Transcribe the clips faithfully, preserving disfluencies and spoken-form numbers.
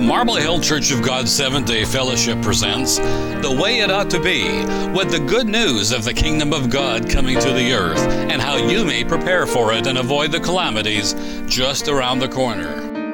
Marble Hill Church of God Seventh-day Fellowship presents The Way It Ought to Be, with the good news of the kingdom of God coming to the earth and how you may prepare for it and avoid the calamities just around the corner.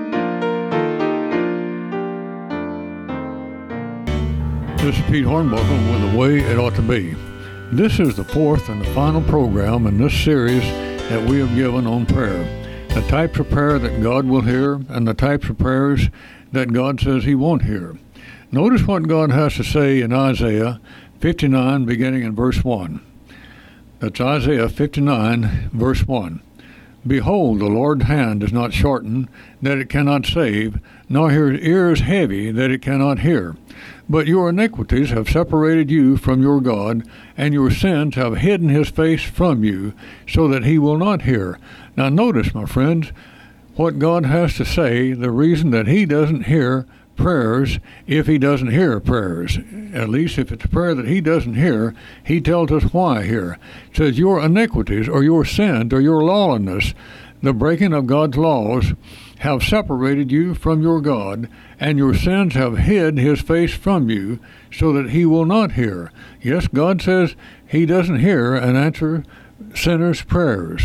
This is Pete Hornbuckle with The Way It Ought to Be. This is the fourth and the final program in this series that we have given on prayer. The types of prayer that God will hear and the types of prayers that God says He won't hear. Notice what God has to say in Isaiah fifty-nine, beginning in verse one. That's Isaiah fifty-nine, verse one. Behold, the Lord's hand is not shortened, that it cannot save, nor His ears heavy, that it cannot hear. But your iniquities have separated you from your God, and your sins have hidden His face from you, so that He will not hear. Now notice, my friends, what God has to say, the reason that He doesn't hear prayers if He doesn't hear prayers. At least if it's a prayer that He doesn't hear, He tells us why here. It says, your iniquities or your sins or your lawlessness, the breaking of God's laws, have separated you from your God, and your sins have hid His face from you, so that He will not hear. Yes, God says He doesn't hear and answer sinners' prayers.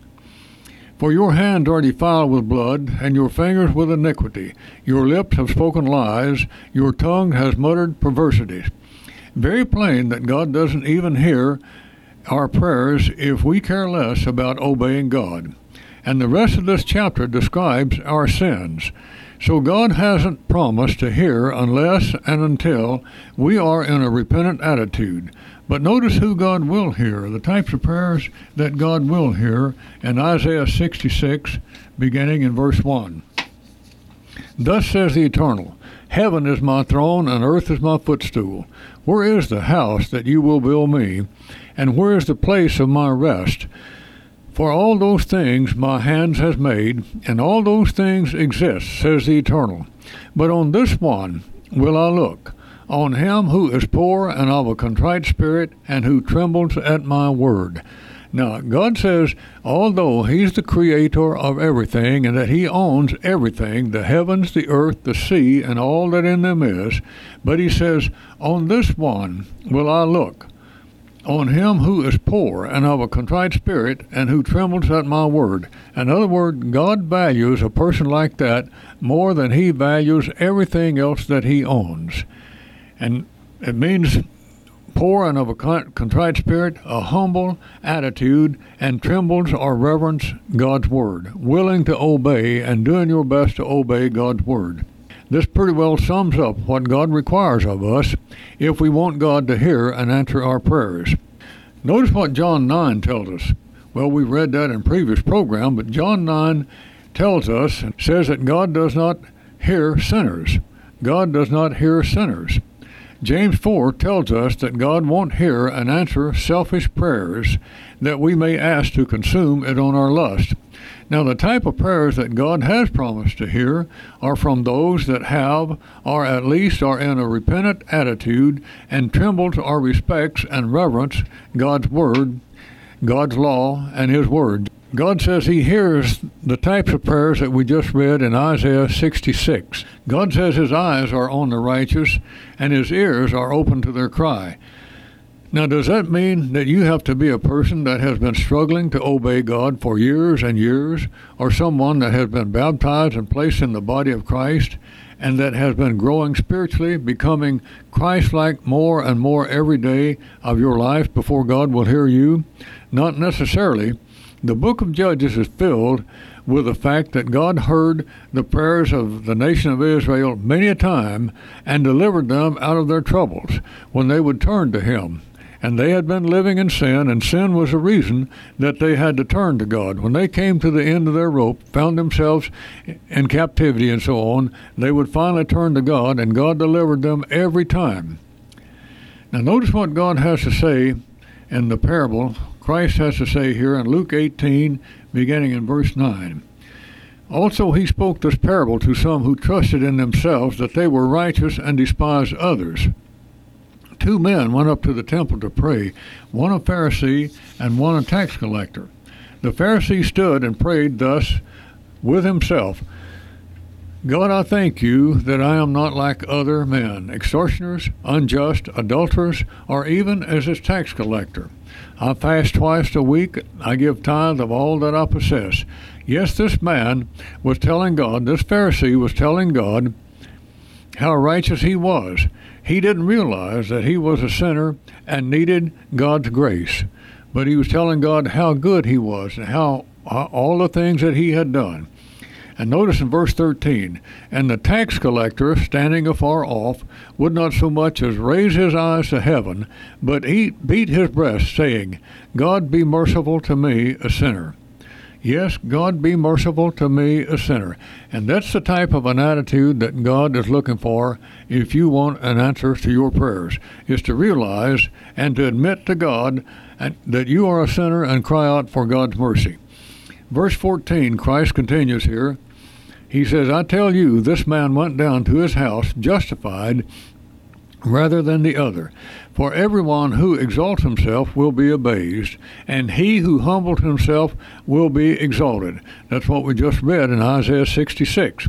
For your hands are defiled with blood, and your fingers with iniquity. Your lips have spoken lies, your tongue has muttered perversities. Very plain that God doesn't even hear our prayers if we care less about obeying God. And the rest of this chapter describes our sins. So God hasn't promised to hear unless and until we are in a repentant attitude. But notice who God will hear, the types of prayers that God will hear in Isaiah sixty-six, beginning in verse one. Thus says the Eternal, Heaven is my throne, and earth is my footstool. Where is the house that you will build me, and where is the place of my rest? For all those things my hands has made, and all those things exist, says the Eternal. But on this one will I look, on him who is poor and of a contrite spirit, and who trembles at my word. Now, God says, although He's the creator of everything, and that He owns everything, the heavens, the earth, the sea, and all that in them is, but He says, on this one will I look, on him who is poor and of a contrite spirit, and who trembles at my word. In other words, God values a person like that more than He values everything else that He owns. And it means poor and of a contrite spirit, a humble attitude, and trembles or reverence God's word, willing to obey and doing your best to obey God's word. This pretty well sums up what God requires of us if we want God to hear and answer our prayers. Notice what John nine tells us. Well, we read that in previous program, but John nine tells us and says that God does not hear sinners. God does not hear sinners. James four tells us that God won't hear and answer selfish prayers that we may ask to consume it on our lust. Now, the type of prayers that God has promised to hear are from those that have, or at least are in a repentant attitude, and trembles or respects and reverence God's word, God's law, and His word. God says He hears the types of prayers that we just read in Isaiah sixty-six. God says His eyes are on the righteous, and His ears are open to their cry. Now, does that mean that you have to be a person that has been struggling to obey God for years and years, or someone that has been baptized and placed in the body of Christ, and that has been growing spiritually, becoming Christ-like more and more every day of your life before God will hear you? Not necessarily. The book of Judges is filled with the fact that God heard the prayers of the nation of Israel many a time and delivered them out of their troubles when they would turn to Him. And they had been living in sin, and sin was the reason that they had to turn to God. When they came to the end of their rope, found themselves in captivity and so on, they would finally turn to God, and God delivered them every time. Now notice what God has to say in the parable. Christ has to say here in Luke eighteen, beginning in verse nine. Also He spoke this parable to some who trusted in themselves that they were righteous and despised others. Two men went up to the temple to pray, one a Pharisee and one a tax collector. The Pharisee stood and prayed thus with himself, God, I thank you that I am not like other men, extortioners, unjust, adulterers, or even as a tax collector. I fast twice a week. I give tithe of all that I possess. Yes, this man was telling God, this Pharisee was telling God how righteous he was. He didn't realize that he was a sinner and needed God's grace. But he was telling God how good he was and how, how all the things that he had done. And notice in verse thirteen, and the tax collector, standing afar off, would not so much as raise his eyes to heaven, but he beat his breast, saying, God be merciful to me, a sinner. Yes, God be merciful to me, a sinner. And that's the type of an attitude that God is looking for if you want an answer to your prayers, is to realize and to admit to God that you are a sinner and cry out for God's mercy. Verse fourteen, Christ continues here. He says, I tell you, this man went down to his house justified rather than the other. For everyone who exalts himself will be abased, and he who humbled himself will be exalted. That's what we just read in Isaiah sixty-six.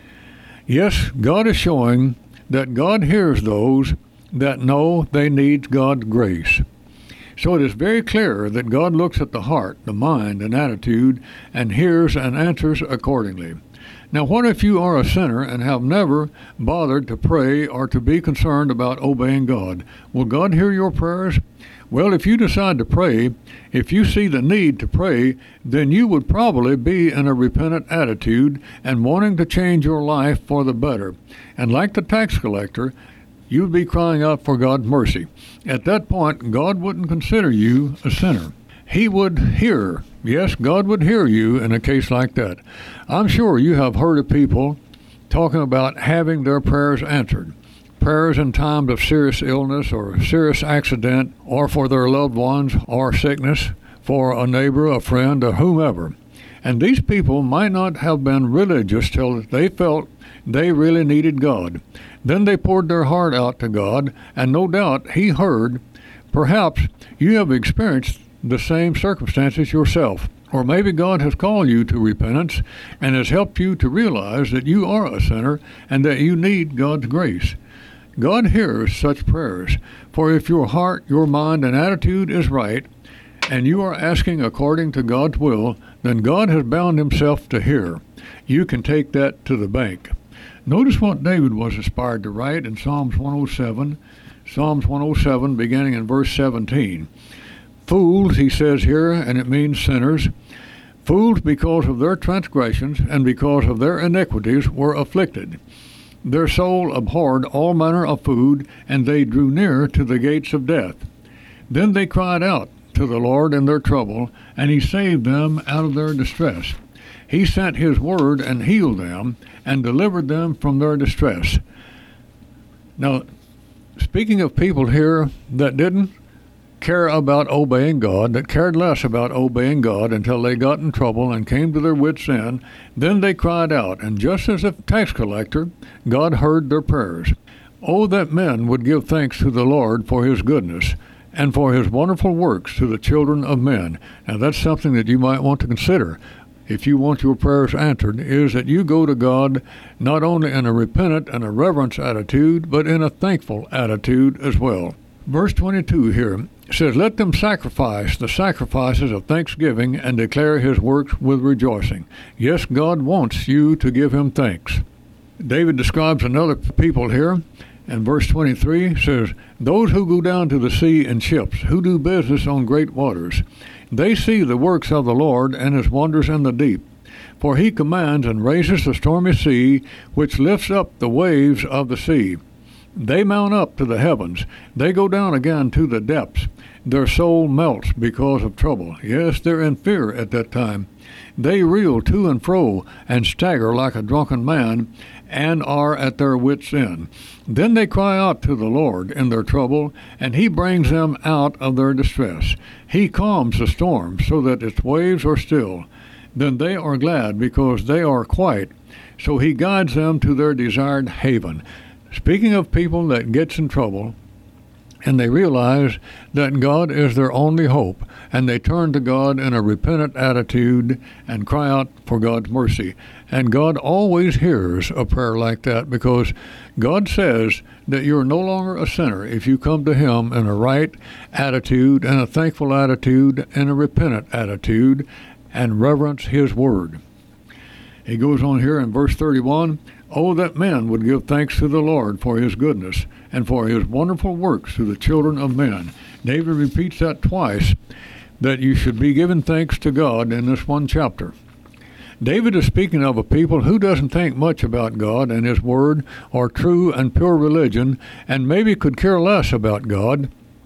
Yes, God is showing that God hears those that know they need God's grace. So it is very clear that God looks at the heart, the mind, and attitude, and hears and answers accordingly. Now, what if you are a sinner and have never bothered to pray or to be concerned about obeying God? Will God hear your prayers? Well, if you decide to pray, if you see the need to pray, then you would probably be in a repentant attitude and wanting to change your life for the better. And like the tax collector, you would be crying out for God's mercy. At that point, God wouldn't consider you a sinner. He would hear. Yes, God would hear you in a case like that. I'm sure you have heard of people talking about having their prayers answered. Prayers in times of serious illness or serious accident, or for their loved ones, or sickness, for a neighbor, a friend, or whomever. And these people might not have been religious till they felt they really needed God. Then they poured their heart out to God, and no doubt He heard. Perhaps you have experienced the same circumstances yourself. Or maybe God has called you to repentance and has helped you to realize that you are a sinner and that you need God's grace. God hears such prayers, for if your heart, your mind, and attitude is right, and you are asking according to God's will, then God has bound Himself to hear. You can take that to the bank. Notice what David was inspired to write in Psalms one oh seven, Psalms one oh seven, beginning in verse seventeen. Fools, he says here, and it means sinners, fools because of their transgressions and because of their iniquities were afflicted. Their soul abhorred all manner of food, and they drew near to the gates of death. Then they cried out to the Lord in their trouble, and He saved them out of their distress. He sent His word and healed them and delivered them from their distress. Now, speaking of people here that didn't care about obeying God, that cared less about obeying God until they got in trouble and came to their wits' end, then they cried out, and just as a tax collector, God heard their prayers. Oh, that men would give thanks to the Lord for His goodness and for His wonderful works to the children of men. Now, that's something that you might want to consider if you want your prayers answered, is that you go to God not only in a repentant and a reverence attitude, but in a thankful attitude as well. Verse twenty-two here says, let them sacrifice the sacrifices of thanksgiving and declare His works with rejoicing. Yes, God wants you to give Him thanks. David describes another people here, and verse twenty-three says, those who go down to the sea in ships, who do business on great waters, they see the works of the Lord and His wonders in the deep. For He commands and raises the stormy sea, which lifts up the waves of the sea. They mount up to the heavens. They go down again to the depths. Their soul melts because of trouble. Yes, they're in fear at that time. They reel to and fro and stagger like a drunken man and are at their wits' end. Then they cry out to the Lord in their trouble, and He brings them out of their distress. He calms the storm so that its waves are still. Then they are glad because they are quiet. So He guides them to their desired haven. Speaking of people that gets in trouble, and they realize that God is their only hope, and they turn to God in a repentant attitude and cry out for God's mercy. And God always hears a prayer like that, because God says that you're no longer a sinner if you come to Him in a right attitude and a thankful attitude and a repentant attitude and reverence His Word. He goes on here in verse thirty-one, "Oh, that men would give thanks to the Lord for His goodness and for His wonderful works to the children of men." David repeats that twice, that you should be giving thanks to God in this one chapter. David is speaking of a people who doesn't think much about God and His Word or true and pure religion, and maybe could care less about God.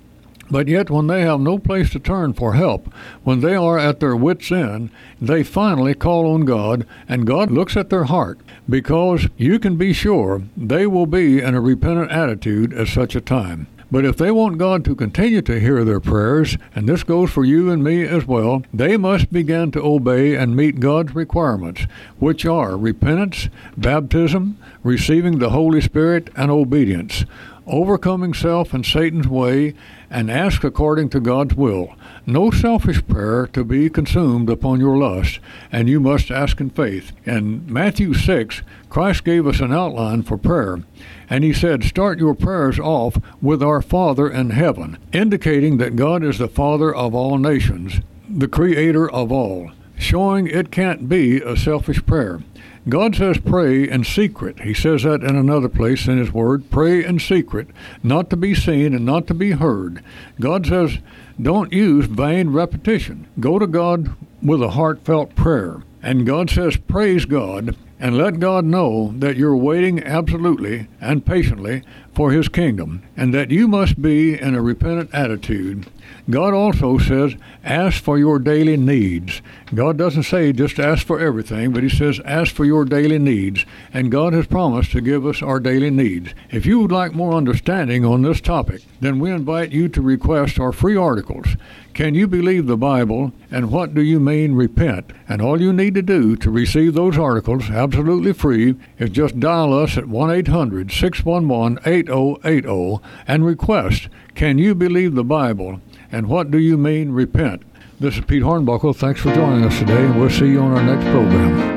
But yet when they have no place to turn for help, when they are at their wits' end, they finally call on God, and God looks at their heart, because you can be sure they will be in a repentant attitude at such a time. But if they want God to continue to hear their prayers, and this goes for you and me as well, they must begin to obey and meet God's requirements, which are repentance, baptism, receiving the Holy Spirit, and obedience, overcoming self and Satan's way, and ask according to God's will. No selfish prayer to be consumed upon your lust, and you must ask in faith. In Matthew six, Christ gave us an outline for prayer, and He said, start your prayers off with our Father in heaven, indicating that God is the Father of all nations, the Creator of all, showing it can't be a selfish prayer. God says pray in secret. He says that in another place in His Word. Pray in secret, not to be seen and not to be heard. God says don't use vain repetition. Go to God with a heartfelt prayer. And God says praise God and let God know that you're waiting absolutely and patiently for His kingdom, and that you must be in a repentant attitude. God also says, ask for your daily needs. God doesn't say just ask for everything, but He says ask for your daily needs, and God has promised to give us our daily needs. If you would like more understanding on this topic, then we invite you to request our free articles, Can You Believe the Bible? And What Do You Mean Repent? And all you need to do to receive those articles absolutely free is just dial us at one eight hundred, six one one, eight oh eight oh and request, Can You Believe the Bible? And What Do You Mean Repent? This is Pete Hornbuckle. Thanks for joining us today, and we'll see you on our next program.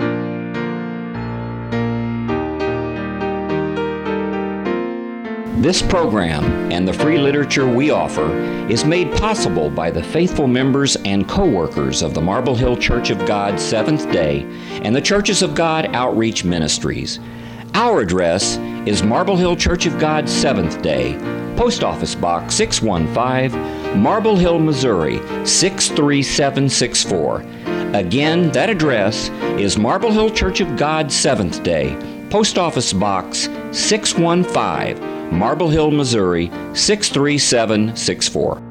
This program and the free literature we offer is made possible by the faithful members and co-workers of the Marble Hill Church of God Seventh Day and the Churches of God Outreach Ministries. Our address is Marble Hill Church of God Seventh Day, Post Office Box six one five, Marble Hill, Missouri six three seven six four. Again, that address is Marble Hill Church of God Seventh Day, Post Office Box six one five, Marble Hill, Missouri six three seven six four.